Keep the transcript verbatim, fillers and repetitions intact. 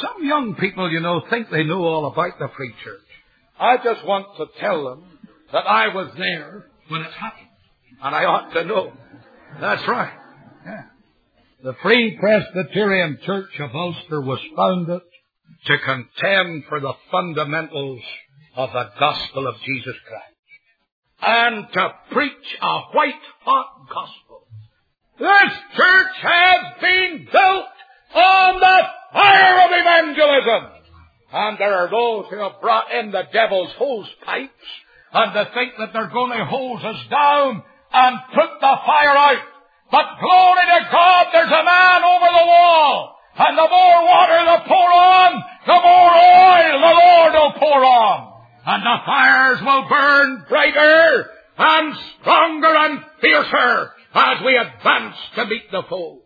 some young people, you know, think they know all about the free church. I just want to tell them that I was there when it happened. And I ought to know. That's right. Yeah. The Free Presbyterian Church of Ulster was founded to contend for the fundamentals of the gospel of Jesus Christ. And to preach a white-hot gospel. This church has been built on the fire of evangelism. And there are those who have brought in the devil's hose pipes and they think that they're going to hose us down and put the fire out. But glory to God, there's a man over the wall. And the more water they pour on, the more oil the Lord will pour on. And the fires will burn brighter and stronger and fiercer as we advance to meet the foe.